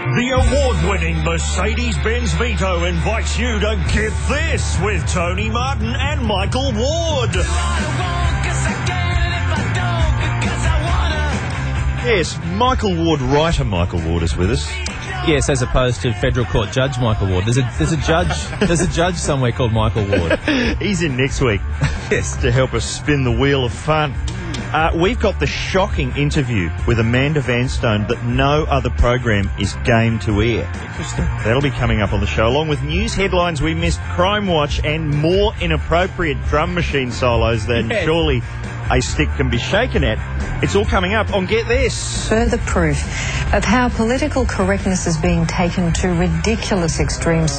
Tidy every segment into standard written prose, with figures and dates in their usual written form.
The award-winning Mercedes-Benz Vito invites you to Get This with Tony Martin and Michael Ward. Yes, Michael Ward, writer Michael Ward is with us. Yes, as opposed to federal court judge Michael Ward. There's a judge somewhere called Michael Ward. He's in next week. Yes, to help us spin the wheel of fun. We've got the shocking interview with Amanda Vanstone that no other program is game to air. Interesting. That'll be coming up on the show, along with news headlines we missed, Crime Watch, and more inappropriate drum machine solos than surely a stick can be shaken at. It's all coming up on Get This. Further proof of how political correctness is being taken to ridiculous extremes.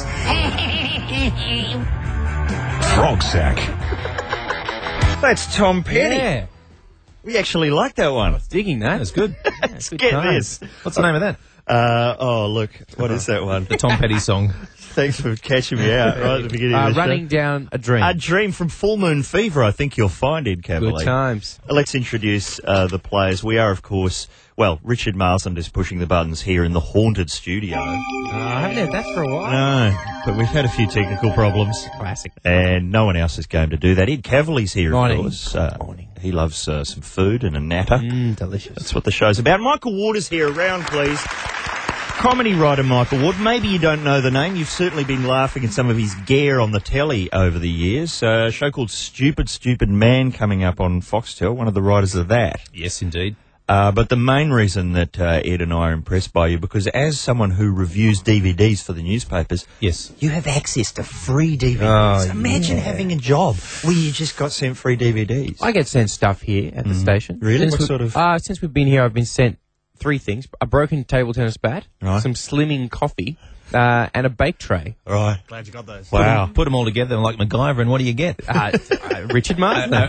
Frog sack. That's Tom Petty. Yeah. We actually like that one. Digging that. It's good. Let's get this. What's the name of that? Look, what is that one? The Tom Petty song. Thanks for catching me out right at the beginning of the Running show. Down a Dream. A Dream from Full Moon Fever, I think you'll find in Cavalier. Good times. Let's introduce the players. We are, of course, well, Richard Marsland is pushing the buttons here in the haunted studio. I haven't had that for a while. No, but we've had a few technical problems. Classic. And no one else is going to do that. Ed Cavalier's here, Morning. of course. Morning. He loves some food and a natter. Delicious. That's what the show's about. Michael Ward is here. Around, please. Comedy writer Michael Ward. Maybe you don't know the name. You've certainly been laughing at some of his gear on the telly over the years. A show called Stupid, Stupid Man coming up on Foxtel, one of the writers of that. Yes, indeed. But the main reason that Ed and I are impressed by you, because as someone who reviews DVDs for the newspapers, yes, you have access to free DVDs. Imagine having a job where you just got sent free DVDs. I get sent stuff here at the station. Really? What sort of? Since we've been here, I've been sent 3 things: a broken table tennis bat, Right. some slimming coffee, and a bake tray. Right. Glad you got those. Wow. Put them all together like MacGyver, and what do you get? Richard Martin.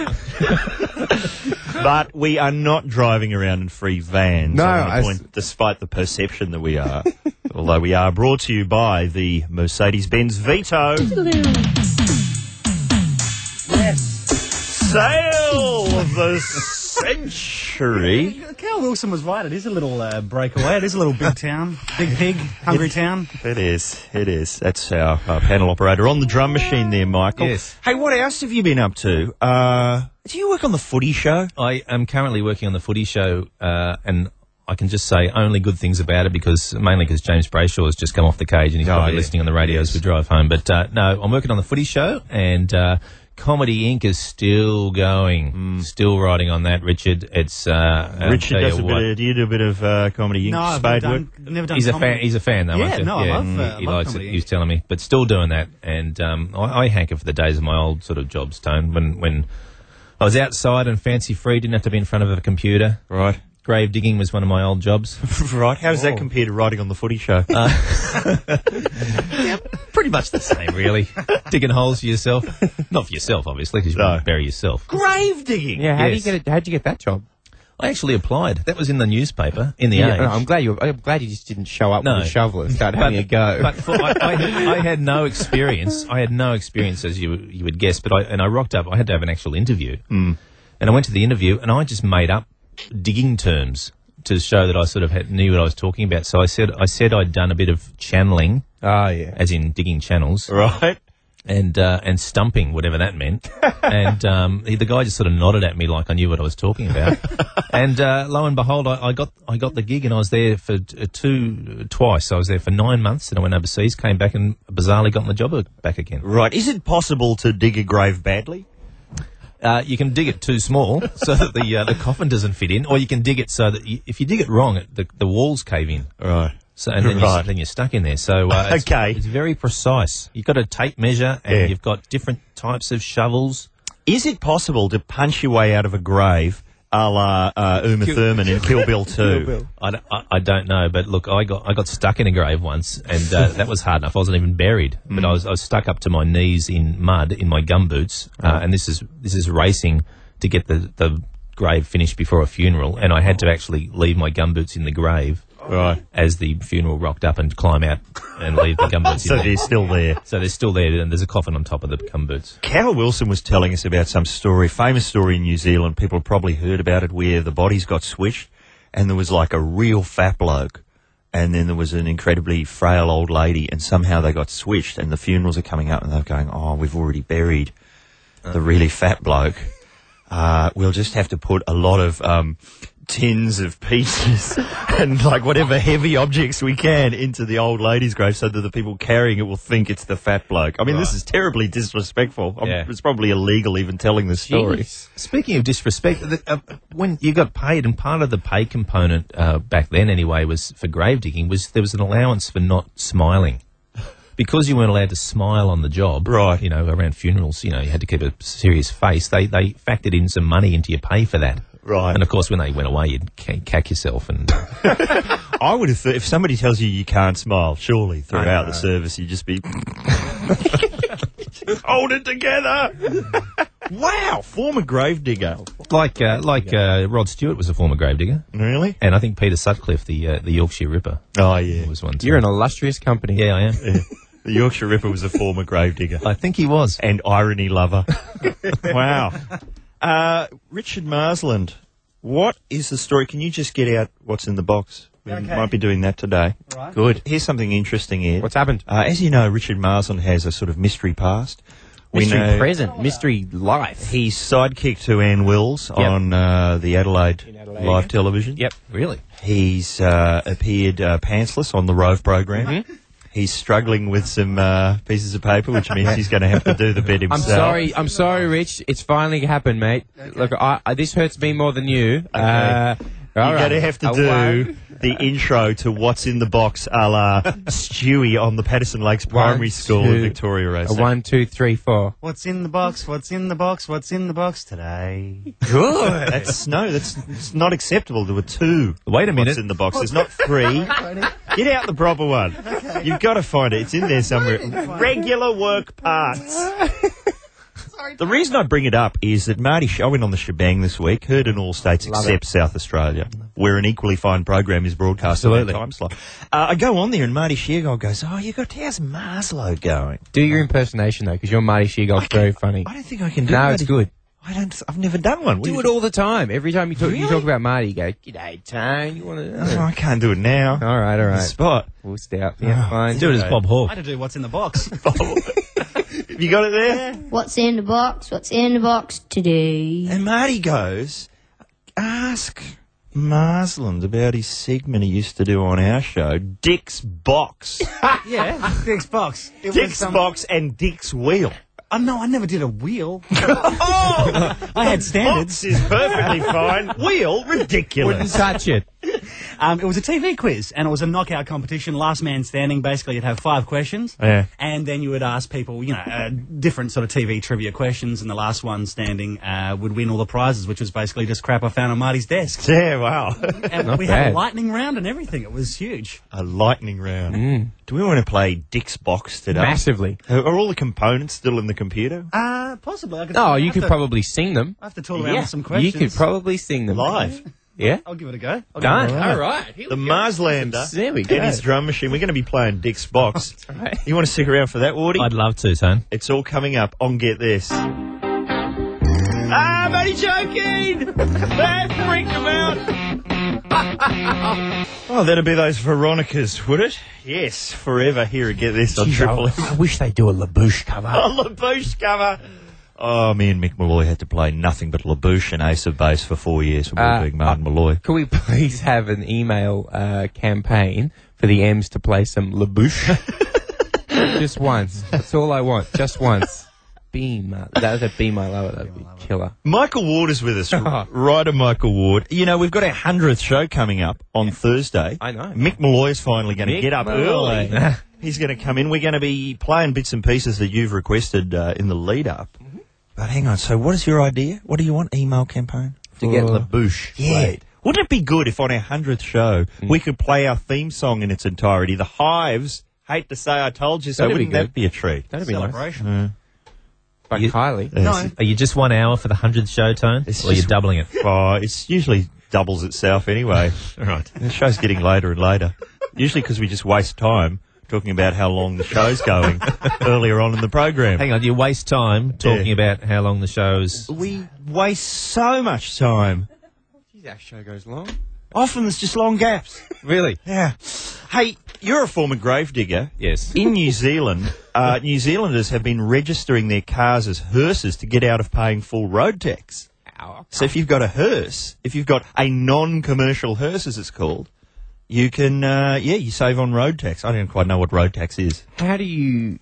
But we are not driving around in free vans. No, I want to point, despite the perception that we are. Although we are brought to you by the Mercedes-Benz Vito. Yes. Sale of the century. Cal Wilson was right. It is a little breakaway. It is a little big town. Big pig. Hungry town. It is. It is. That's our panel operator on the drum machine there, Michael. Yes. Hey, what else have you been up to? Do you work on the Footy Show? I am currently working on the Footy Show, and I can just say only good things about it, mainly because James Brayshaw has just come off the cage and he's probably listening on the radio as we drive home. But no, I'm working on the Footy Show, and Comedy Inc. is still going, still riding on that, Richard. It's Richard does do you do a bit of Comedy Inc. No, I've spade never work? done, never done He's comedy. he's a fan though, Yeah, aren't you? no, I love he likes Comedy it. Inc. He was telling me, but still doing that. And I hanker for the days of my old sort of jobs, Tone, when I was outside and fancy free, didn't have to be in front of a computer. Right. Grave digging was one of my old jobs. Right. How does that compare to writing on the Footy Show? Yeah, pretty much the same, really. Digging holes for yourself. Not for yourself, obviously, because you wouldn't bury yourself. Grave digging. Yeah, how'd Yes. you get that job? I actually applied. That was in the newspaper, in the Age. No, I'm glad you just didn't show up No. with a shovel and start having a go. But I had no experience. I had no experience, as you would guess. But I rocked up. I had to have an actual interview, and I went to the interview, and I just made up digging terms to show that I sort of knew what I was talking about. So I said I'd done a bit of channeling, Yeah. as in digging channels, Right. and stumping, whatever that meant. And the guy just sort of nodded at me like I knew what I was talking about. And lo and behold, I got the gig, and I was there for twice. I was there for 9 months, and I went overseas, came back, and bizarrely got my job back again. Right. Is it possible to dig a grave badly? You can dig it too small so that the coffin doesn't fit in, or you can dig it so that if you dig it wrong, the walls cave in. Right. So and then, then you're stuck in there. So it's very precise. You've got a tape measure, and you've got different types of shovels. Is it possible to punch your way out of a grave a la Uma Thurman in Kill Bill 2? I don't know, but look, I got stuck in a grave once, and that was hard enough. I wasn't even buried, but I was stuck up to my knees in mud in my gumboots, and this is racing to get the grave finished before a funeral, and I had to actually leave my gumboots in the grave. Right. As the funeral rocked up and climb out and leave the gumboots So in there. they're still there. So they're still there, and there's a coffin on top of the gumboots. Cal Wilson was telling us about some story, famous story in New Zealand. People have probably heard about it, where the bodies got switched, and there was like a real fat bloke and then there was an incredibly frail old lady, and somehow they got switched, and the funerals are coming up, and they're going, oh, we've already buried the really fat bloke. We'll just have to put a lot of tins of peaches and like whatever heavy objects we can into the old lady's grave so that the people carrying it will think it's the fat bloke. I mean, this is terribly disrespectful. Yeah. It's probably illegal even telling this story. Jeez. Speaking of disrespect, when you got paid, and part of the pay component back then anyway was for grave digging, there was an allowance for not smiling. Because you weren't allowed to smile on the job, Right. you know, around funerals, you know, you had to keep a serious face. They factored in some money into your pay for that. Right. And of course, when they went away, you'd cack yourself. And I would have thought if somebody tells you you can't smile, surely throughout the service you'd just be hold it together. Wow, former gravedigger. like Rod Stewart was a former gravedigger, Really? and I think Peter Sutcliffe, the Yorkshire Ripper, Oh yeah. was one too. You're an illustrious company. Yeah, I am. The Yorkshire Ripper was a former gravedigger I think he was. and irony lover. Wow. Richard Marsland, what is the story? Can you just get out what's in the box? We might be doing that today. Right. Good. Here's something interesting, Ed. What's happened? As you know, Richard Marsland has a sort of mystery past. Mystery present, mystery life. He's sidekick to Ann Wills on the Adelaide, Adelaide, live yeah. television. Yep. Really? He's appeared pantsless on the Rove program. Mm-hmm. He's struggling with some pieces of paper, which means he's going to have to do the bit himself. I'm sorry, Rich. It's finally happened, mate. Okay. Look, this hurts me more than you. Okay. You're going to have to do the intro to What's in the Box a la Stewie on the Patterson Lakes Primary School in Victoria Racing. 1, 2, 3, 4. What's in the box? What's in the box? What's in the box today? Good. That's it's not acceptable. There were 2. Wait a minute. What's in the box? There's not 3. Get out the proper one. Okay. You've got to find it. It's in there somewhere. Regular work parts. The reason I bring it up is that Marty, I went on the shebang this week, heard in all states except South Australia, where an equally fine program is broadcast on that time slot. I go on there and Marty Sheargold goes, oh, how's Marslow going? Do your impersonation, though, because your Marty Sheargold's very funny. I don't think I can do No, Marty. it's good. I've never done one. Do it all the time. Every time you talk, Really? about Marty, you go, "G'day, Tone. You want to?" Oh, I can't do it now. All right, all The right. spot. We'll stay up. Yeah, fine. Do it as Bob I Hawke. had to do what's in the box. Have you got it there? What's in the box? What's in the box today? And Marty goes, ask Marsland about his segment he used to do on our show, Dick's Box. Yeah, Dick's box. It Dick's was, Box and Dick's Wheel. No, I never did a wheel. I had standards. Box is perfectly fine. Wheel, Wouldn't ridiculous. touch it. It was a TV quiz, and it was a knockout competition, last man standing. Basically, you'd have 5 questions, Yeah. and then you would ask people, different sort of TV trivia questions, and the last one standing would win all the prizes, which was basically just crap I found on Marty's desk. Yeah, wow. And we had bad. a lightning round and everything. It was huge. A lightning round. Do we want to play Dick's Box today? Massively. Are all the components still in the computer? Possibly. I could, Oh, I you have could to- probably sing them. I have to tool around with some questions. You could probably sing them. Live. Yeah? I'll give it a go. Done. All right. Here The we go. Marslander There we go. and his drum machine. We're going to be playing Dick's Box. right. You want to stick around for that, Wardy? I'd love to, son. It's all coming up on Get This. Ah, I'm only joking! That freaked him out! Oh, that'd be those Veronicas, would it? Yes, forever here at Get This on Triple M. I wish they'd do a LaBouche cover. Oh, LaBouche cover! Oh, me and Mick Malloy had to play nothing but LaBouche and Ace of Base for 4 years when we were doing Martin Malloy. Could we please have an email campaign for the M's to play some LaBouche? Just once. That's all I want. Just once. Be my... That would be my lover. That would be killer. Michael Ward is with us. Writer Michael Ward. You know, we've got our 100th show coming up on Thursday. I know. Mick Malloy is finally going to Mick get up Malloy. early. He's going to come in. We're going to be playing bits and pieces that you've requested in the lead-up. Mm-hmm. But hang on. So what is your idea? What do you want? Email campaign? To get LaBouche. Yeah. played. Wouldn't it be good if on our 100th show we could play our theme song in its entirety? The Hives, Hate to Say I Told You So. That'd be Wouldn't that good. be a treat? That'd be nice. Celebration. But You- Kylie. Yes. Are you just 1 hour for the 100th show, Tone? It's Or are you just- doubling it? Oh, it's usually doubles itself anyway. Right. The show's getting later and later. Usually because we just waste time talking about how long the show's going earlier on in the program. Hang on, you waste time talking about how long the show is. We waste so much time. Geez, our show goes long. Often there's just long gaps. Really? Yeah. Hey, you're a former gravedigger. Yes. In New Zealand, New Zealanders have been registering their cars as hearses to get out of paying full road tax. So if you've got a hearse, if you've got a non-commercial hearse, as it's called, you can, you save on road tax. I don't quite know what road tax is. How do you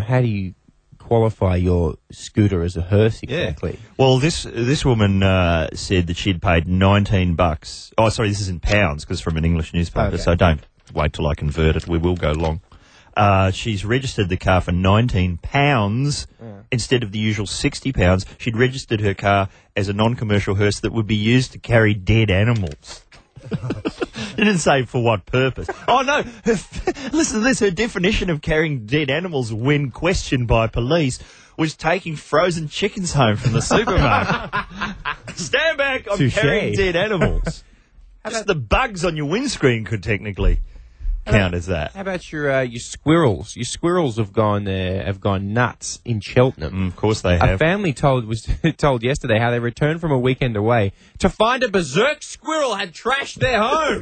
qualify your scooter as a hearse exactly? Yeah. Well, this woman said that she'd paid $19. Oh, sorry, this is in pounds because from an English newspaper. Okay. So don't wait till I convert it. We will go long. She's registered the car for £19 instead of the usual £60. She'd registered her car as a non-commercial hearse that would be used to carry dead animals. It didn't say for what purpose. Oh, no. Listen to this. Her definition of carrying dead animals when questioned by police was taking frozen chickens home from the supermarket. Stand back. I'm Touché. carrying dead animals. Just the bugs on your windscreen could technically count as that. How about your squirrels? Your squirrels have gone nuts in Cheltenham. Of course they A have. family was told yesterday how they returned from a weekend away to find a berserk squirrel had trashed their home.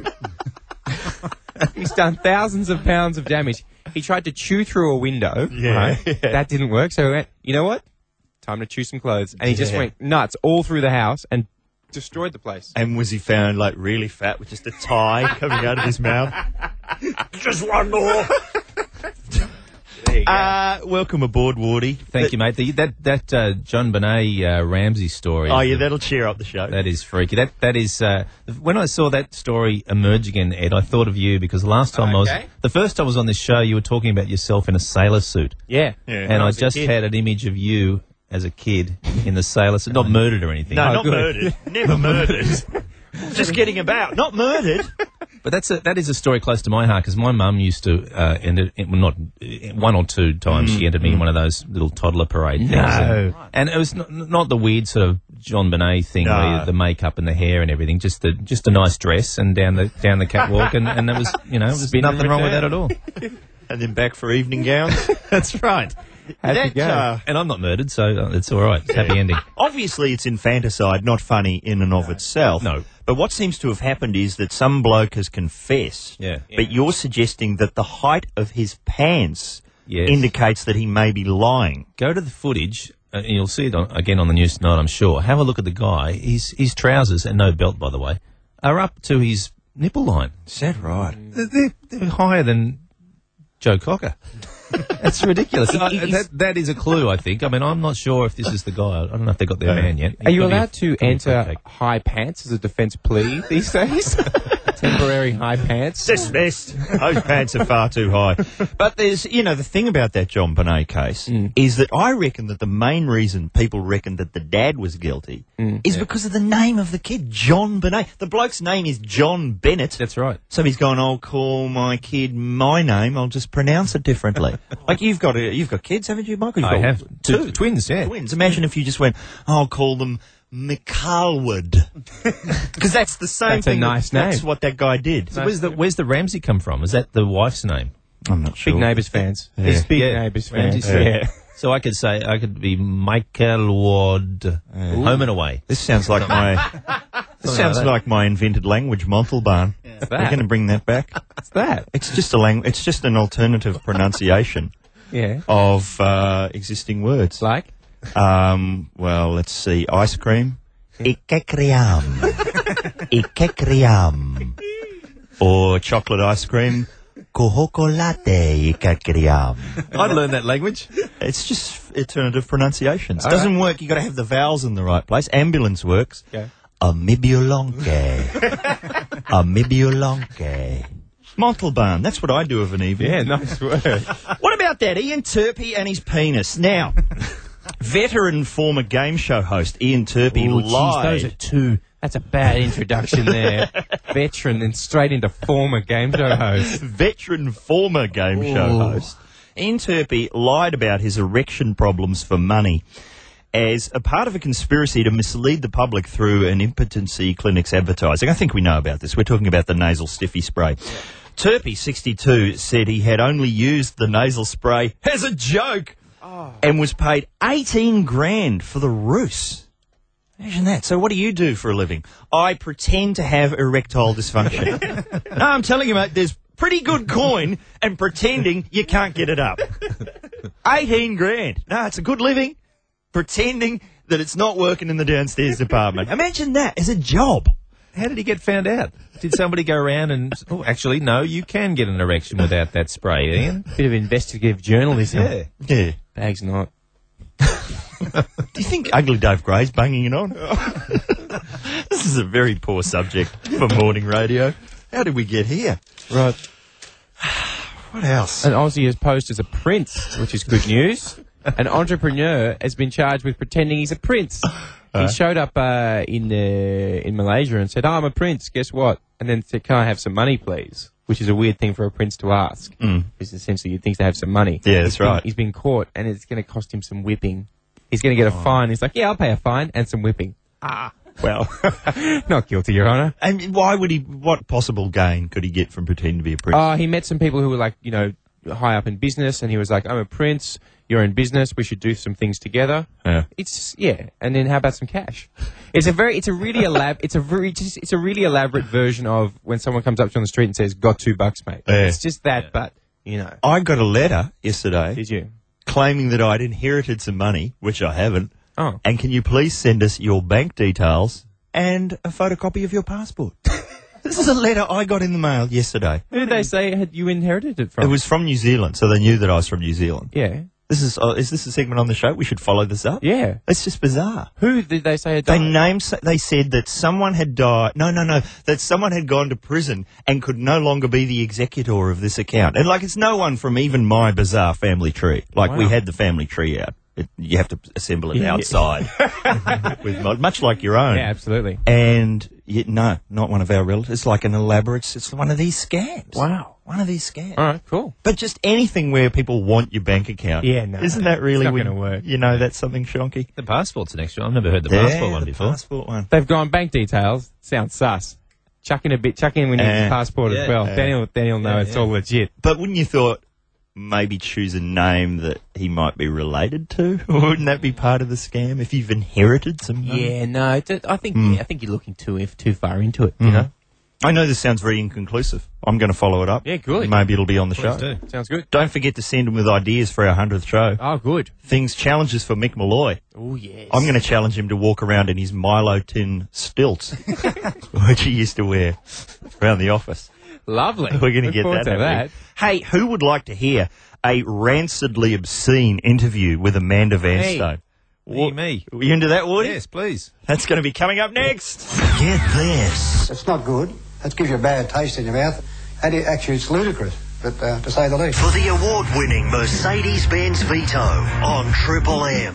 He's done thousands of pounds of damage. He tried to chew through a window. Yeah. Right? That didn't work, so he went, you know what? Time to chew some clothes. And he just went nuts all through the house and destroyed the place. And was he found like really fat with just a tie coming out of his mouth? Just one more. There you go. Welcome aboard, Wardy. Thank you, mate. That John Bonet Ramsey story. Oh, yeah, that'll cheer up the show. That is freaky. That is when I saw that story emerge again, Ed, I thought of you because the first time I was on this show, you were talking about yourself in a sailor suit, Yeah. and I just had an image of you as a kid in the sailor suit, not murdered or anything. No, not good. murdered. Never murdered. Just getting about. Not murdered. But that is a story close to my heart because my mum used to not one or two times she entered me in one of those little toddler parade things. No. And it was not the weird sort of John Bonet thing where the makeup and the hair and everything, just a nice dress and down the catwalk and there was nothing wrong with that at all. And then back for evening gowns. That's right. How'd you go? And I'm not murdered, so it's all right. It's happy ending. Obviously, it's infanticide, not funny in and of itself. No. But what seems to have happened is that some bloke has confessed. Yeah. But you're suggesting that the height of his pants Yes. indicates that he may be lying. Go to the footage, and you'll see it again on the news tonight, I'm sure. Have a look at the guy. His trousers, and no belt, by the way, are up to his nipple line. Is that right? They're higher than Joe Cocker. That's ridiculous. That is a clue, I think. I mean, I'm not sure if this is the guy. I don't know if they got their man yet. Are you allowed to enter high pants as a defence plea these days? Temporary high pants? Dismissed. Those pants are far too high. But there's, the thing about that John Bonet case is that I reckon that the main reason people reckon that the dad was guilty is because of the name of the kid, John Bonet. The bloke's name is John Bennett. That's right. So he's gone, I'll call my kid my name, I'll just pronounce it differently. Like you've got kids, haven't you, Michael? I have two twins, yeah. Twins. Imagine if you just went, I'll call them McCarlwood. Because that's the same That's a thing. nice That's name. what that guy did. So where's the Ramsey come from? Is that the wife's name? I'm not sure. Big Neighbours fans. Yeah. He's big Yeah. Neighbours Ramsey fans. Street. Yeah. So I could be Michael Ward, Home and Away. This sounds like my invented language, Montalban. What's We're that? going to bring that back. What's that? It's just It's just an alternative pronunciation Yeah. of existing words. Like? Well, let's see. Ice cream. Ikekriam. Ikekriam. Or chocolate ice cream. Kohokolate ikekriam. I'd learn that language. It's just alternative pronunciations. Doesn't work. You got to have the vowels in the right place. Ambulance works. Okay. Amibiolonke. Amibiolonke. Montalban. That's what I do of an evening. Yeah, nice word. What about that? Ian Turpie and his penis. Now, veteran former game show host Ian Turpie lied. Those are two. That's a bad introduction there. Veteran and straight into former game show host. Veteran former game show host. Ian Turpie lied about his erection problems for money as a part of a conspiracy to mislead the public through an impotency clinic's advertising. I think we know about this. We're talking about the nasal stiffy spray. Turpie, 62, said he had only used the nasal spray as a joke and was paid 18 grand for the ruse. Imagine that. So what do you do for a living? I pretend to have erectile dysfunction. No, I'm telling you, mate, there's pretty good coin and pretending you can't get it up. 18 grand. No, it's a good living. Pretending that it's not working in the downstairs department. Imagine that as a job. How did he get found out? Did somebody go around and... Oh, actually, no, you can get an erection without that spray, Ian. Bit of investigative journalism. Yeah. Yeah. Bag's not. Do you think Ugly Dave Gray's banging it on? This is a very poor subject for morning radio. How did we get here? Right. What else? An Aussie has posed as a prince, which is good news. An entrepreneur has been charged with pretending he's a prince. He showed up in Malaysia and said, "Oh, I'm a prince, guess what?" And then said, "Can I have some money, please?" Which is a weird thing for a prince to ask. Because essentially he thinks they have some money. Yeah, that's right. He's been caught and it's going to cost him some whipping. He's going to get a fine. He's like, "Yeah, I'll pay a fine and some whipping." Well, not guilty, Your Honour. And why would he, what possible gain could he get from pretending to be a prince? He met some people who were like, you know, high up in business, and he was like, "I'm a prince, you're in business, we should do some things together." Yeah. And then how about some cash? It's a really elaborate version of when someone comes up to you on the street and says, "Got $2, mate." Yeah. It's just that, but, you know. I got a letter yesterday Did you? claiming that I'd inherited some money, which I haven't. Oh. And can you please send us your bank details and a photocopy of your passport? This is a letter I got in the mail yesterday. Who did they say had you inherited it from? It was from New Zealand, so they knew that I was from New Zealand. Yeah. This is this a segment on the show? We should follow this up. Yeah. It's just bizarre. Who did they say had They died? They said that someone had died. No. That someone had gone to prison and could no longer be the executor of this account. And like, it's no one from even my bizarre family tree. Like, we Wow. had the family tree out. You have to assemble it outside, with much like your own. Yeah, absolutely. And no, not one of our relatives. It's like an elaborate. It's one of these scams. Wow. One of these scams. All right, cool. But just anything where people want your bank account. Yeah, no. Isn't that really It's not when- gonna work. You know, that's something shonky. The passport's an extra. I've never heard the passport one the before. passport one. They've gone bank details. Sounds sus. Chuck in when you need the passport as well. Daniel know it's all legit. But wouldn't you thought maybe choose a name that he might be related to? Or wouldn't that be part of the scam if you've inherited some money? Yeah, no, I think you're looking too far into it, you know? I know this sounds very inconclusive. I'm going to follow it up. Yeah, good. Maybe it'll be on the show. do. Sounds good. Don't forget to send them with ideas for our 100th show. Oh, good. Challenges for Mick Malloy. Oh, yes. I'm going to challenge him to walk around in his Milo tin stilts, which he used to wear around the office. Lovely. We're going to Look get forward that to happening. Hey, who would like to hear a rancidly obscene interview with Amanda Vanstone? Me. Are you into that, Woody? Yes, please. That's going to be coming up next. Get this. It's not good. It gives you a bad taste in your mouth. And actually, it's ludicrous, but to say the least. For the award-winning Mercedes-Benz Vito on Triple M.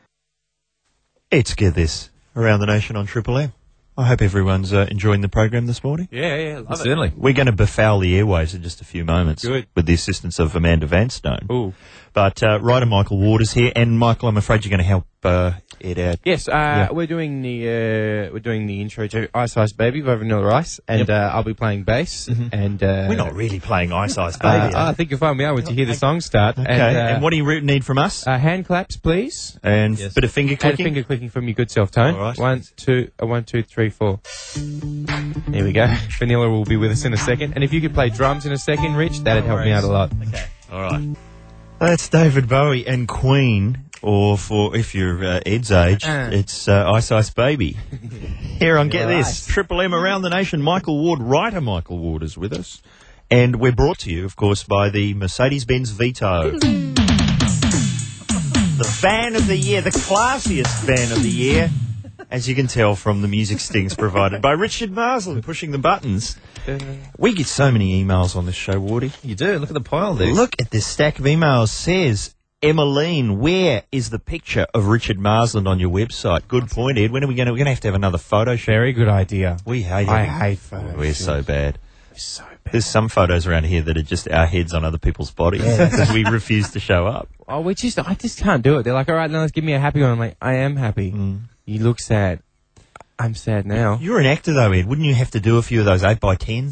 It's Get This around the nation on Triple M. I hope everyone's enjoying the program this morning. Yeah, love it. Certainly. We're going to befoul the airwaves in just a few moments. Good. With the assistance of Amanda Vanstone. Ooh. But writer Michael Ward is here, and Michael, I'm afraid you're going to help Ed out. Yes, we're doing the intro to Ice Ice Baby by Vanilla Ice, and I'll be playing bass. And We're not really playing Ice Ice Baby. I think you'll find me out once you hear the song start. Okay, and what do you need from us? Hand claps, please. And a bit of finger And clicking? finger clicking from your good self, Tone. All right. 1, 2, 3, 4. There we go. Vanilla will be with us in a second. And if you could play drums in a second, Rich, that'd help me out a lot. Okay, all right. That's David Bowie and Queen, or for if you're Ed's age, it's Ice Ice Baby. Here on Get This, Triple M around the nation. Michael Ward, writer Michael Ward is with us. And we're brought to you, of course, by the Mercedes-Benz Vito. The van of the year, the classiest van of the year, as you can tell from the music stings provided by Richard Marsland pushing the buttons. We get so many emails on this show, Wardy. You do. Look at the pile there. Look at this stack of emails. Says, Emmeline, where is the picture of Richard Marsland on your website? Good point, Ed. When are we going to have to have another photo shoot? Very good idea. We hate it. I hate photos. We're so bad. So bad. There's some photos around here that are just our heads on other people's bodies because we refuse to show up. Oh, I just can't do it. They're like, all right, now let's give me a happy one. I'm like, I am happy. You look sad. I'm sad now. You're an actor, though, Ed. Wouldn't you have to do a few of those 8x10s?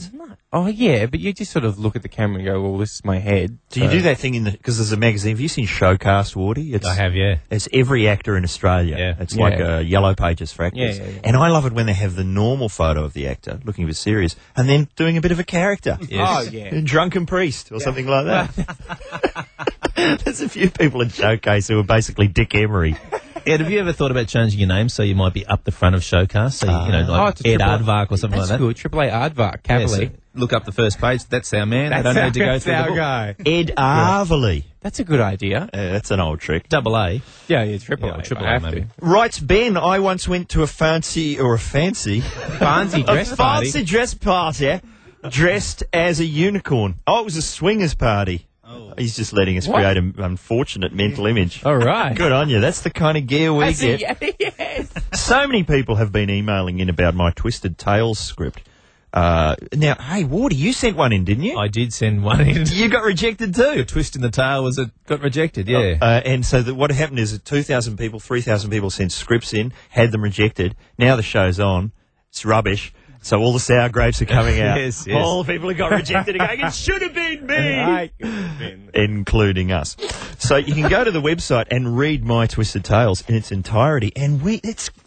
Oh, yeah, but you just sort of look at the camera and go, well, this is my head. Do you do that thing because there's a magazine? Have you seen Showcast, Wardy? I have, yeah. It's every actor in Australia. Yeah. It's like a Yellow Pages for actors. Yeah. And I love it when they have the normal photo of the actor looking a bit serious and then doing a bit of a character. Yes. Oh, yeah. A drunken priest or something like that. There's a few people in Showcase who are basically Dick Emery. Ed, have you ever thought about changing your name so you might be up the front of Showcast? So, like it's a Ed triple- Aardvark or something like That's that? good. Triple A Aardvark, Yeah, Cavalier. so look up the first page. That's our man. They don't need to go through the book. guy. Ed Arverley. That's a good idea. That's an old trick. Double A. Yeah, Triple Yeah, A. Triple I A have maybe. to. Writes Ben, I once went to a fancy Fancy dress a party. fancy dress party dressed as a unicorn. Oh, it was a swingers party. Oh. He's just letting us create an unfortunate mental image. All right. Good on you. That's the kind of gear we get. Yes. So many people have been emailing in about my Twisted Tales script. Now, hey, Wardy, you sent one in, didn't you? I did send one in. You got rejected too. The twist in the tail was it got rejected, yeah. And so what happened is that 2,000 people, 3,000 people sent scripts in, had them rejected. Now the show's on. It's rubbish. So all the sour grapes are coming out. Yes. All the people who got rejected are going, it should have been me, including us. So you can go to the website and read My Twisted Tales in its entirety. And we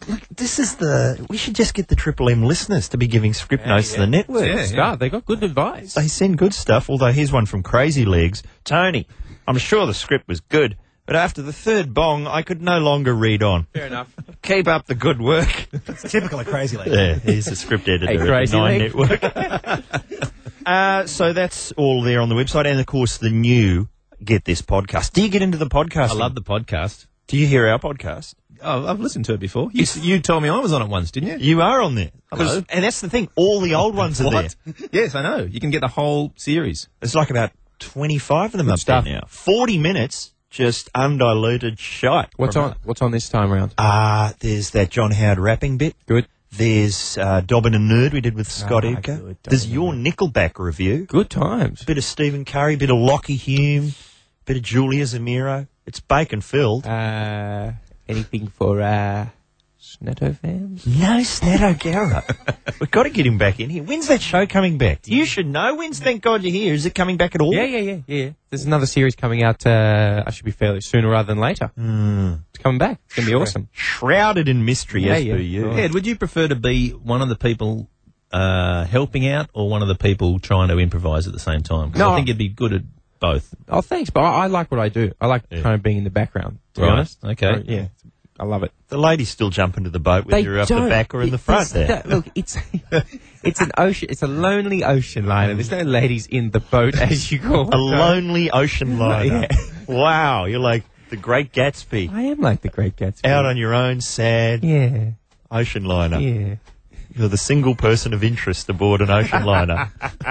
should just get the Triple M listeners to be giving script notes to the network. Yeah. They got good advice. They send good stuff, although here's one from Crazy Legs. Tony, I'm sure the script was good, but after the third bong, I could no longer read on. Fair enough. Keep up the good work. It's typical of Crazy Legs. Yeah, he's a script editor Hey, at the Crazy Nine Leg. Network. So that's all there on the website, and of course the new Get This podcast. Do you get into the podcast? I love the podcast. Do you hear our podcast? Oh, I've listened to it before. You told me I was on it once, didn't you? You are on there. Hello. And that's the thing, all the old ones are there. What? Yes, I know. You can get the whole series. There's like about 25 of them up stuff. there now. 40 minutes, just undiluted shite. What's on this time round? There's that John Howard rapping bit. Good. There's Dobbin and Nerd we did with Scott Edgar. good. There's Dobbin your and Nickelback review. Good times. Bit of Stephen Curry, bit of Lockie Hume, bit of Julia Zamiro. It's bacon filled. Anything for Snetto fans? No Snat O'Gara. We've got to get him back in here. When's that show coming back? You should know. When's Thank God You're Here? Is it coming back at all? Yeah. There's another series coming out. I should be fairly sooner rather than later. It's coming back. It's going to be awesome. Shrouded in mystery, as per you. Right. Ed, would you prefer to be one of the people helping out or one of the people trying to improvise at the same time? 'Cause No. I think you'd be good at both. Oh, thanks, but I like what I do. I like kind of being in the background, to be Right. honest. Okay. Yeah, I love it. The ladies still jump into the boat with you up the back or in the front there. Look, it's an ocean. It's a lonely ocean liner. There's no ladies in the boat, as you call it. A lonely ocean liner. Yeah. Wow, you're like the Great Gatsby. I am like the Great Gatsby. Out on your own, sad Yeah, ocean liner. yeah. You're the single person of interest aboard an ocean liner.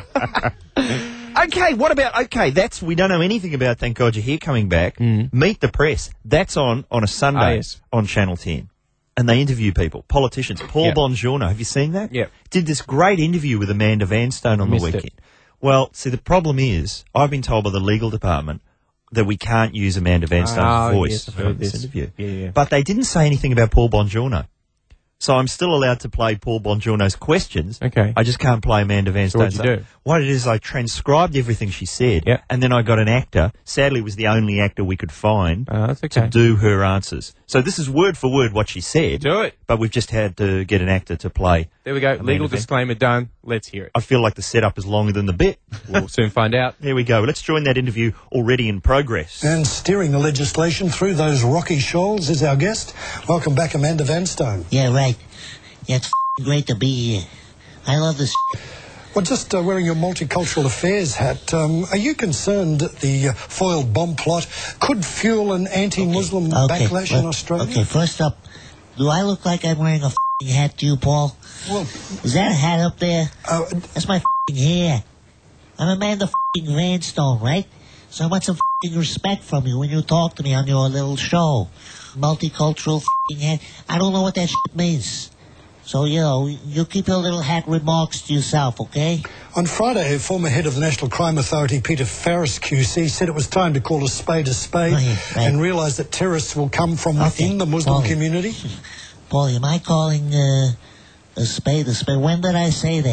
Okay, we don't know anything about Thank God You're Here coming back. Meet the Press. That's on a Sunday yes. on Channel 10. And they interview people, politicians. Paul Bongiorno, have you seen that? Yeah. Did this great interview with Amanda Vanstone on the Missed it. weekend. Well, see, the problem is, I've been told by the legal department that we can't use Amanda Vanstone's voice yes, I've for heard this this. interview. Yeah. But they didn't say anything about Paul Bongiorno. So I'm still allowed to play Paul Bongiorno's questions. Okay. I just can't play Amanda Vanstone's. what'd you do? What it is, I transcribed everything she said, Yeah. and then I got an actor. Sadly, it was the only actor we could find That's to okay. do her answers. So this is word for word what she said. Do it. But we've just had to get an actor to play. There we go. Amanda Legal Van- disclaimer done. Let's hear it. I feel like the setup is longer than the bit. We'll soon find out. There we go. Let's join that interview already in progress. And steering the legislation through those rocky shoals is our guest. Welcome back, Amanda Vanstone. Yeah, right. Yeah, it's great to be here. I love this. Well, just wearing your multicultural affairs hat, are you concerned that the foiled bomb plot could fuel an anti-Muslim backlash in Australia? Okay, first up, do I look like I'm wearing a hat to you, Paul? Well, Is that a hat up there? That's my hair. I'm Amanda Vanstone, right? So I want some respect from you when you talk to me on your little show. Multicultural hat. I don't know what that means. So, you keep your little hat remarks to yourself, okay? on Friday, former head of the National Crime Authority, Peter Farris QC, said it was time to call a spade and realise that terrorists will come from within the Muslim community. Paul, am I calling a spade a spade? When did I say that?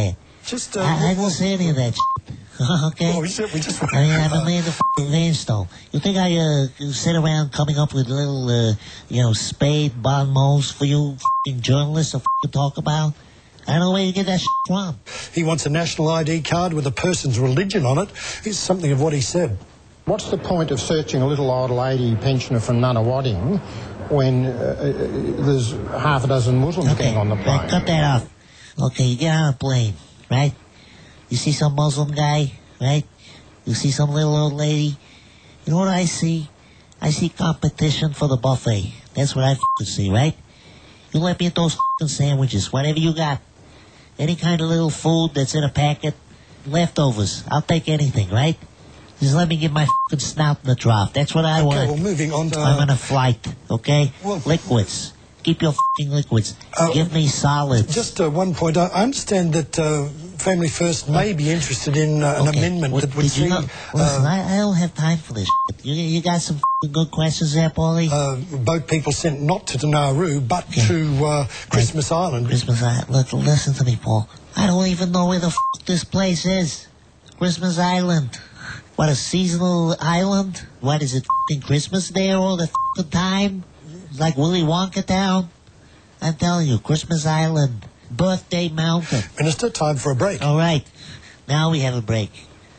Just, I don't say any of that shit. Okay? Oh, we just I mean, I'm Amanda f***ing Vanstone. You think I sit around coming up with little, spade bon mots for you f***ing journalists to f***ing talk about? I don't know where you get that shit from. He wants a national ID card with a person's religion on it. Here's something of what he said. What's the point of searching a little old lady pensioner from Nunawading when there's half a dozen Muslims getting on the plane? Right, cut that off. Okay, you get on a plane, right? You see some Muslim guy, right? You see some little old lady. You know what I see? I see competition for the buffet. That's what I f***ing see, right? You let me at those f***ing sandwiches, whatever you got. Any kind of little food that's in a packet, leftovers. I'll take anything, right? Just let me get my f***ing snout in the trough. That's what I want. Okay, well, moving on to... I'm on a flight, okay? Well, liquids. Keep your f***ing liquids. Give me solids. Just one point. I understand that Family First may be interested in an amendment that would see... Listen, I don't have time for this shit. You got some f***ing good questions there, Paulie? Boat people sent not to Nauru, but to Christmas Island. Christmas Island. Look, listen to me, Paul. I don't even know where the f*** this place is. Christmas Island. What, a seasonal island? What, is it f***ing Christmas there all the f***ing time? It's like Willy Wonka town? I'm telling you, Christmas Island. Birthday Mountain. Minister, time for a break. All right. Now we have a break.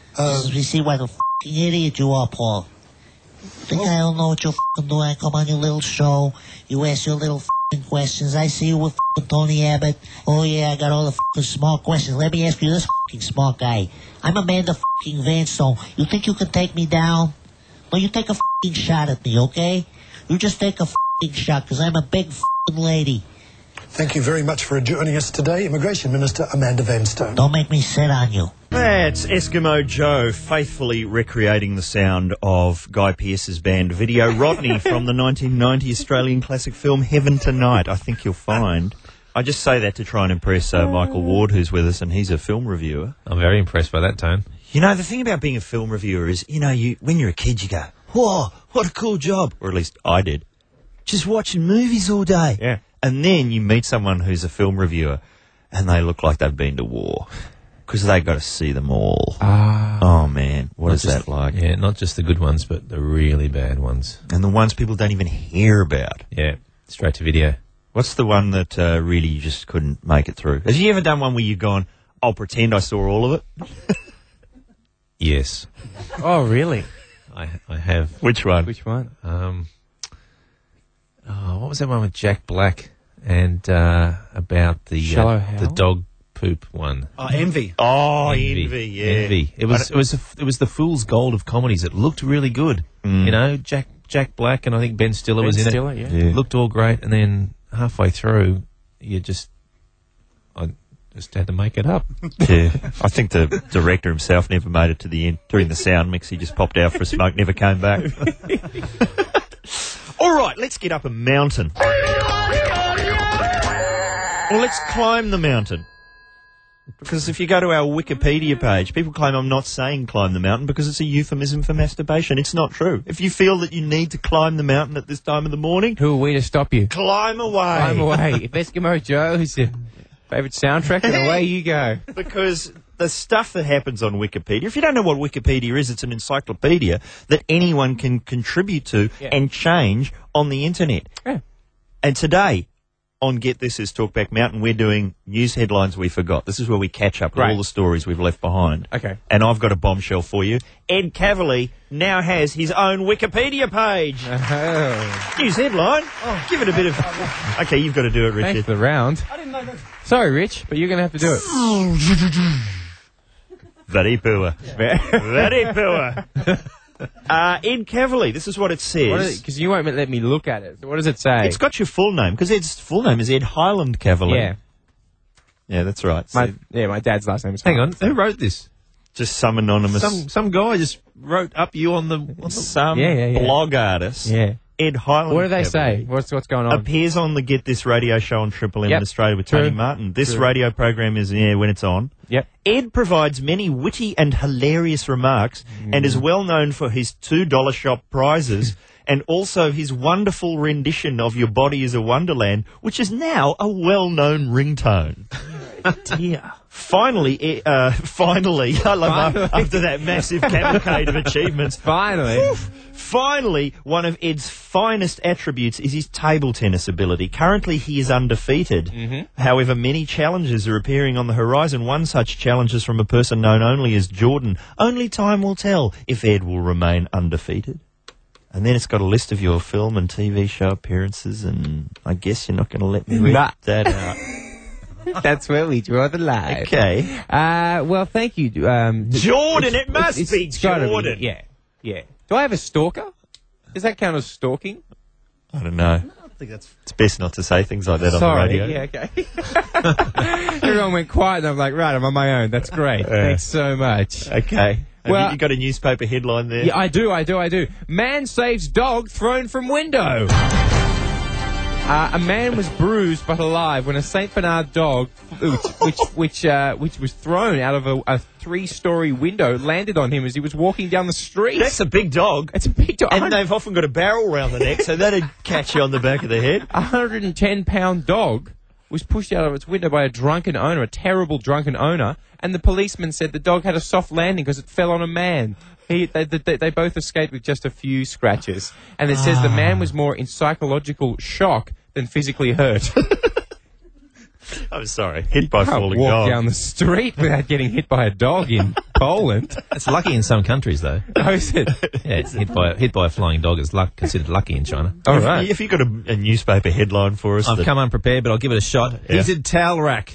We see what a f***ing idiot you are, Paul. Think I don't know what you're f***ing doing. I come on your little show. You ask your little f***ing questions. I see you with f***ing Tony Abbott. Oh, yeah, I got all the f***ing smart questions. Let me ask you this f***ing smart guy. I'm Amanda f***ing Vanstone. You think you can take me down? Well, you take a f***ing shot at me, okay? You just take a f***ing shot, because I'm a big f***ing lady. Thank you very much for joining us today, Immigration Minister Amanda Vanstone. Don't make me sit on you. That's Eskimo Joe faithfully recreating the sound of Guy Pearce's band Video Rodney from the 1990 Australian classic film Heaven Tonight. I think you'll find. I just say that to try and impress Michael Ward, who's with us, and he's a film reviewer. I'm very impressed by that tone. You know, the thing about being a film reviewer is, when you're a kid, you go, whoa, what a cool job. Or at least I did. Just watching movies all day. Yeah. And then you meet someone who's a film reviewer and they look like they've been to war because they got to see them all. Oh, man. What is that like? Yeah, not just the good ones, but the really bad ones. And the ones people don't even hear about. Yeah, straight to video. What's the one that really you just couldn't make it through? Have you ever done one where you've gone, I'll pretend I saw all of it? Yes. Oh, really? I have. Which one? Which one? What was that one with Jack Black and about the dog poop one? Oh, Envy. Oh, Envy, yeah. Envy. It was the fool's gold of comedies. It looked really good. Jack Black and I think Ben Stiller was in it. Yeah. It looked all great, and then halfway through, I just had to make it up. Yeah, I think the director himself never made it to the end. During the sound mix, he just popped out for a smoke, never came back. All right, let's get up a mountain. Or let's climb the mountain. Because if you go to our Wikipedia page, people claim I'm not saying climb the mountain because it's a euphemism for masturbation. It's not true. If you feel that you need to climb the mountain at this time of the morning... Who are we to stop you? Climb away. Climb away. If Eskimo Joe is your favourite soundtrack, then away you go. Because the stuff that happens on Wikipedia, if you don't know what Wikipedia is, it's an encyclopedia that anyone can contribute to and change on the internet. Yeah. And today, on Get This is Talkback Mountain, we're doing news headlines we forgot. This is where we catch up with all the stories we've left behind. Okay. And I've got a bombshell for you. Ed Cavalier now has his own Wikipedia page. Oh. News headline. Give it a bit of... Okay, you've got to do it, Richard. Thanks for the round. I didn't know that. Sorry, Rich, but you're going to have to do it. Very poor. Very poor. Ed Cavalier, this is what it says. Because you won't let me look at it. So what does it say? It's got your full name, because Ed's full name is Ed Highland Cavalier. Yeah. Yeah, that's right. My dad's last name is Hang on, who wrote this? Just some anonymous... Some guy just wrote up you on the blog artist. Yeah. Ed Highland. What do they say? What's going on? Appears on the Get This radio show on Triple M in Australia with Tony Martin. This radio program is when it's on. Yep. Ed provides many witty and hilarious remarks and is well known for his $2 shop prizes and also his wonderful rendition of Your Body is a Wonderland, which is now a well-known ringtone. Dear. Finally, I love after that massive cavalcade of achievements. Finally, one of Ed's finest attributes is his table tennis ability. Currently, he is undefeated. However, many challenges are appearing on the horizon. One such challenge is from a person known only as Jordan. Only time will tell if Ed will remain undefeated. And then it's got a list of your film and TV show appearances, and I guess you're not going to let me read that out. That's where we draw the line. Okay. Well, thank you. Jordan, it must be Jordan. Yeah. Do I have a stalker? Does that count as stalking? I don't know. I think that's... It's best not to say things like that on the radio. Yeah, okay. Everyone went quiet, and I'm like, right, I'm on my own. That's great. Thanks so much. Okay. Well, you got a newspaper headline there? Yeah, I do. Man saves dog thrown from window. A man was bruised but alive when a Saint Bernard dog, which was thrown out of a 3-story window, landed on him as he was walking down the street. That's a big dog. It's a big dog. And they've often got a barrel round the neck, so that'd catch you on the back of the head. A 110-pound dog was pushed out of its window by a drunken owner, a terrible drunken owner, and the policeman said the dog had a soft landing because it fell on a man. They both escaped with just a few scratches. And it says the man was more in psychological shock than physically hurt. I'm sorry. Hit by falling walk dog. Down the street without getting hit by a dog in Poland. It's lucky in some countries, though. Oh, is it? Yeah, it's hit by a flying dog is considered lucky in China. All right. If you've got a newspaper headline for us... I've come unprepared, but I'll give it a shot. Yeah. Heated towel rack.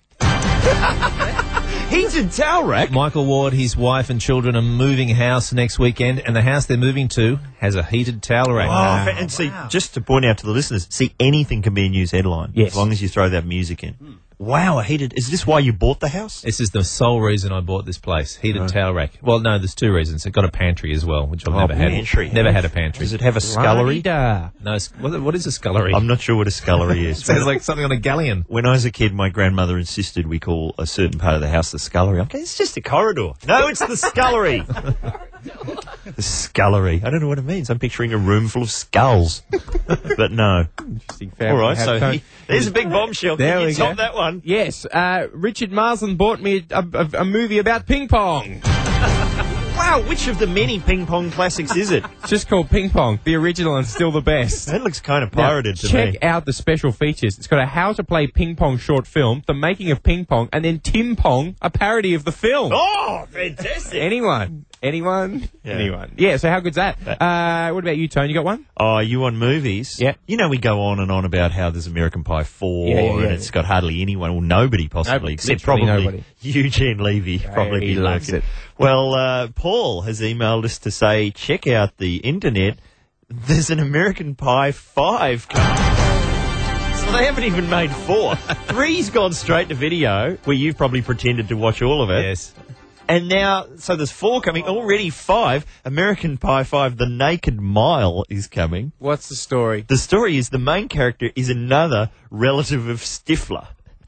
Heated towel rack? Michael Ward, his wife and children are moving house next weekend, and the house they're moving to has a heated towel rack. Oh, and see, just to point out to the listeners, anything can be a news headline. Yes. As long as you throw that music in. Wow, a heated... Is this why you bought the house? This is the sole reason I bought this place. Heated towel rack. Well, no, there's 2 reasons. It got a pantry as well, which I've never had. Pantry. Never had a pantry. Does it have a scullery? No, what is a scullery? I'm not sure what a scullery is. Sounds like something on a galleon. When I was a kid, my grandmother insisted we call a certain part of the house the scullery. I'm going, it's just a corridor. No, it's the scullery. The scullery. I don't know what it means. I'm picturing a room full of skulls. But no. Interesting. All right, so there's a big bombshell. There Can we you top go. that one? Yes. Richard Marsland bought me a movie about ping pong. Wow, which of the many ping pong classics is it? It's just called Ping Pong, the original and still the best. That looks kind of pirated to me. Check out the special features. It's got a how to play ping pong short film, the making of ping pong, and then Tim Pong, a parody of the film. Oh, fantastic. Anyone? Yeah, so how good's that? What about you, Tone? You got one? Oh, you on movies? Yeah. You know, we go on and on about how there's American Pie 4 Yeah. and it's got hardly anyone, well, nobody possibly, Nobody, except literally probably nobody. Eugene Levy. Probably he loves lurking. it. Well, Paul has emailed us to say, check out the internet. There's an American Pie 5 coming. So they haven't even made 4. 3's gone straight to video, where you've probably pretended to watch all of it. Yes. And now, so there's 4 coming, already 5. American Pie 5, The Naked Mile is coming. What's the story? The story is the main character is another relative of Stifler.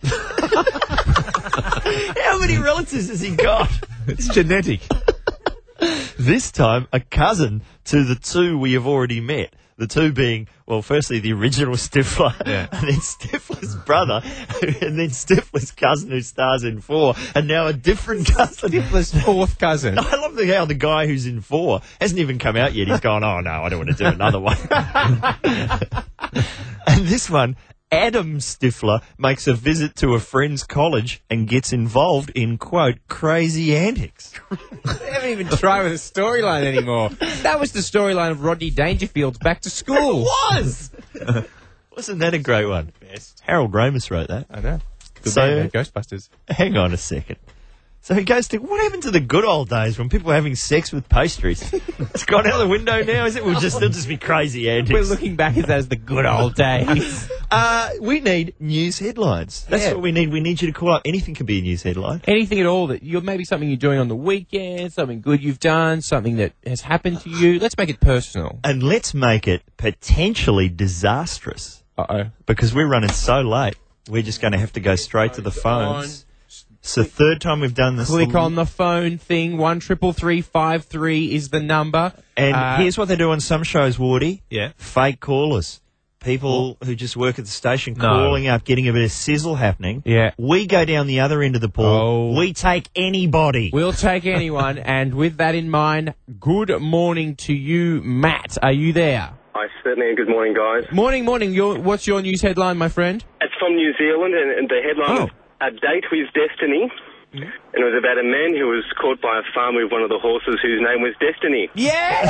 How many relatives has he got? It's genetic. This time, a cousin to the 2 we have already met. The 2 being, well, firstly, the original Stifler, and then Stifler's brother, and then Stifler's cousin who stars in 4, and now a different cousin. Stifler's 4th cousin. I love how the guy who's in 4 hasn't even come out yet. He's gone, oh, no, I don't want to do another one. And this one, Adam Stifler makes a visit to a friend's college and gets involved in, quote, crazy antics. They haven't even tried with a storyline anymore. That was the storyline of Rodney Dangerfield's Back to School. It was! Wasn't that a great one? Best. Harold Ramis wrote that. I know. Good So- man, Ghostbusters. Hang on a second. So he goes to, what happened to the good old days when people were having sex with pastries? It's gone out the window now, is it? They'll just be crazy antics. We're looking back at that as the good old days. We need news headlines. That's what we need. We need you to call up. Anything can be a news headline. Anything at all that maybe something you're doing on the weekend, something good you've done, something that has happened to you. Let's make it personal. And let's make it potentially disastrous. Uh-oh. Because we're running so late, we're just going to have to go straight to the phones. So 3rd time we've done this. Click on the phone thing. 133353 is the number. And here's what they do on some shows, Wardy. Yeah. Fake callers. people who just work at the station calling up, getting a bit of sizzle happening. Yeah. We go down the other end of the pool. Oh. We take anybody. We'll take anyone, and with that in mind, good morning to you, Matt. Are you there? I certainly am. Good morning, guys. Morning. What's your news headline, my friend? It's from New Zealand, and the headline is A Date with Destiny. And it was about a man who was caught by a farm with one of the horses whose name was Destiny. Yes!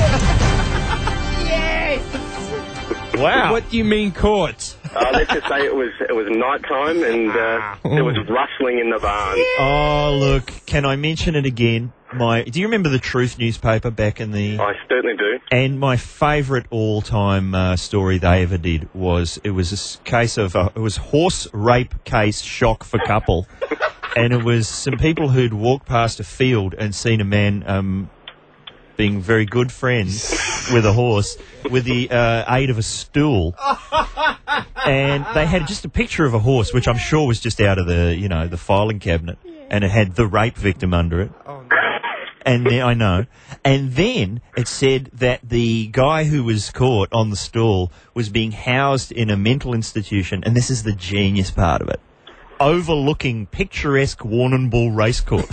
Yes! Wow. What do you mean caught? Let's just say it was nighttime, and there was rustling in the barn. Oh, look, can I mention it again? Do you remember the Truth newspaper back in the... I certainly do. And my favourite all-time story they ever did was it was a case of it was horse rape case shock for couple, and it was some people who'd walked past a field and seen a man being very good friends with a horse with the aid of a stool, and they had just a picture of a horse, which I'm sure was just out of the filing cabinet, and it had the rape victim under it. Oh, no. And then, I know. And then it said that the guy who was caught on the stool was being housed in a mental institution, and this is the genius part of it, overlooking picturesque Warrnambool racecourse.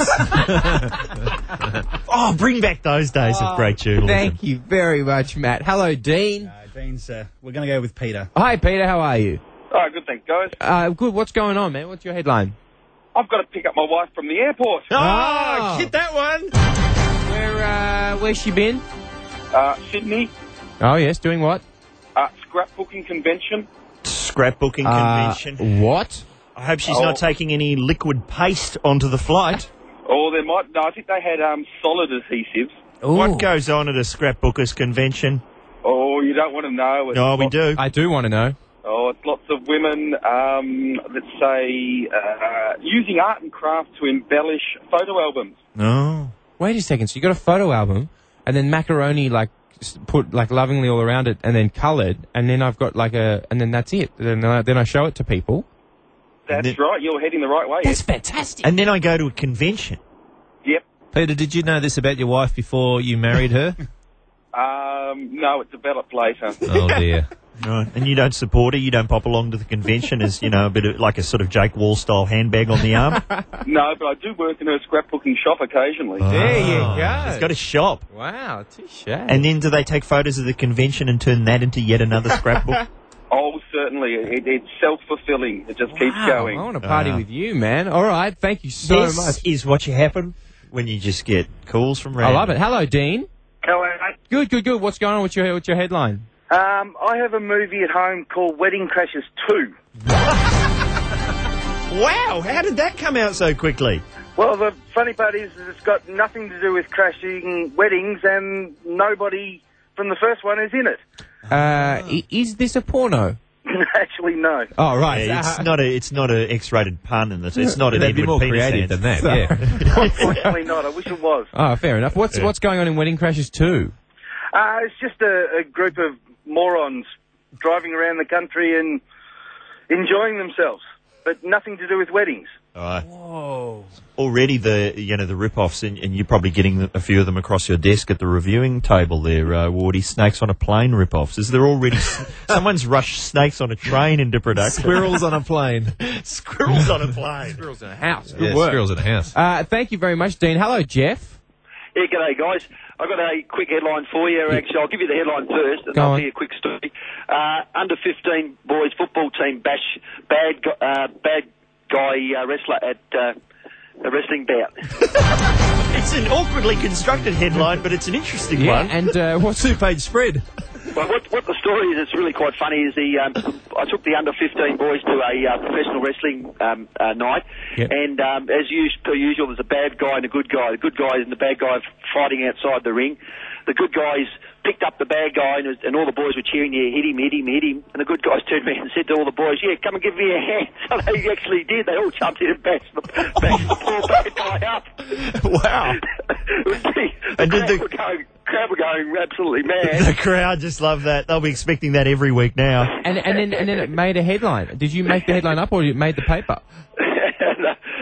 Oh, bring back those days of great journalism. Thank you very much, Matt. Hello, Dean. Dean's, we're going to go with Peter. Hi, Peter. How are you? Oh, good, thanks, guys. Good. What's going on, man? What's your headline? I've got to pick up my wife from the airport. Oh, hit that one. Where's she been? Sydney. Oh, yes. Doing what? Scrapbooking convention. Scrapbooking convention. What? I hope she's not taking any liquid paste onto the flight. Oh, there might. No, I think they had solid adhesives. Ooh. What goes on at a scrapbookers convention? Oh, you don't want to know. No, we do. I do want to know. Oh, it's lots of women, let's say, using art and craft to embellish photo albums. No. Wait a second. So you got a photo album, and then macaroni put lovingly all around it, and then coloured, and then I've got and then that's it. Then I show it to people. That's right. You're heading the right way. That's fantastic. And then I go to a convention. Yep. Peter, did you know this about your wife before you married her? No, it developed later. Oh, dear. Right. And you don't support her? You don't pop along to the convention as, a bit of like a sort of Jake Wall-style handbag on the arm? No, but I do work in her scrapbooking shop occasionally. There you go. She's got a shop. Wow, touche. And then do they take photos of the convention and turn that into yet another scrapbook? Oh, certainly. It's self-fulfilling. It just keeps going. I want to party with you, man. All right, thank you so much. This is what you happen when you just get calls from random. I love it. Hello, Dean. Hello, mate. Good. What's going on with your headline? I have a movie at home called Wedding Crashers 2. Wow, how did that come out so quickly? Well, the funny part is it's got nothing to do with crashing weddings, and nobody from the first one is in it. Is this a porno? Actually, no. Oh, right. Yeah, it's not a X-rated pun in this. It's not an Edward more Penis creative than that. Yeah. Unfortunately not. I wish it was. Oh, fair enough. What's going on in Wedding Crashers 2? It's just a group of morons driving around the country and enjoying themselves, but nothing to do with weddings. Whoa. Already the rip-offs, and you're probably getting a few of them across your desk at the reviewing table there, Wardy. Snakes on a Plane rip-offs. Is there already... someone's rushed Snakes on a Train into production. Squirrels on a plane. Squirrels on a plane. Squirrels in a house. Good work. Squirrels in a house. Thank you very much, Dean. Hello, Jeff. Yeah, g'day, guys. I've got a quick headline for you. Actually, I'll give you the headline first, and I'll tell you a quick story. Under 15 boys football team bash bad guy wrestler at a wrestling bout. It's an awkwardly constructed headline, but it's an interesting one. And what's the two-page spread? Well, what the story is, it's really quite funny, is I took the under 15 boys to a professional wrestling night, and as per usual, there's a bad guy and a good guy. The good guy and the bad guy fighting outside the ring. The good guys picked up the bad guy, and all the boys were cheering, yeah, hit him. And the good guys turned around and said to all the boys, yeah, come and give me a hand. So they actually did. They all jumped in and bashed the poor bad guy up. Wow. And the crowd were going absolutely mad. The crowd just love that. They'll be expecting that every week now. And then it made a headline. Did you make the headline up, or you made the paper?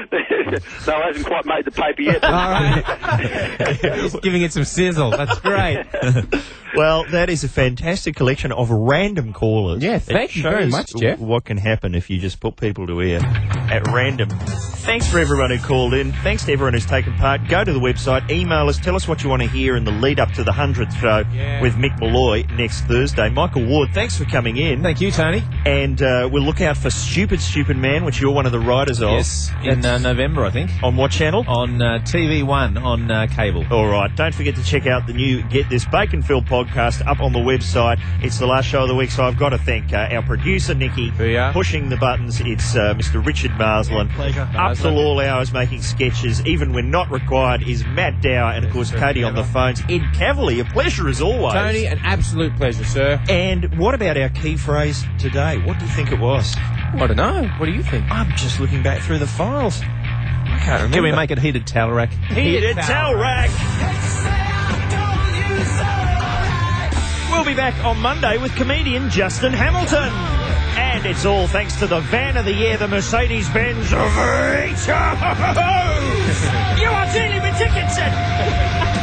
No, it hasn't quite made the paper yet. All right. Just giving it some sizzle. That's great. Well, that is a fantastic collection of random callers. Yeah, thank you very much, Jeff. What can happen if you just put people to air at random. Thanks for everyone who called in. Thanks to everyone who's taken part. Go to the website, email us, tell us what you want to hear in the lead up to the 100th show with Mick Malloy next Thursday. Michael Ward, thanks for coming in. Thank you, Tony. And we'll look out for Stupid Man, which you're one of the writers of. Yes, in November, I think. On what channel? On TV1 on cable. All right. Don't forget to check out the new Get This Bacon-Filled podcast up on the website. It's the last show of the week, so I've got to thank our producer, Nikki, pushing the buttons. It's Mr. Richard Marsland. Pleasure. Up till all hours making sketches, even when not required, is Matt Dower and, of course, Katie on the phones. Ed Cavalier, pleasure as always. Tony, an absolute pleasure, sir. And what about our key phrase today? What do you think it was? I don't know. What do you think? I'm just looking back through the files. I can't remember. Can we make it heated towel rack? Heated towel rack. We'll be back on Monday with comedian Justin Hamilton. And it's all thanks to the van of the year, the Mercedes-Benz Vito. You are dealing with tickets.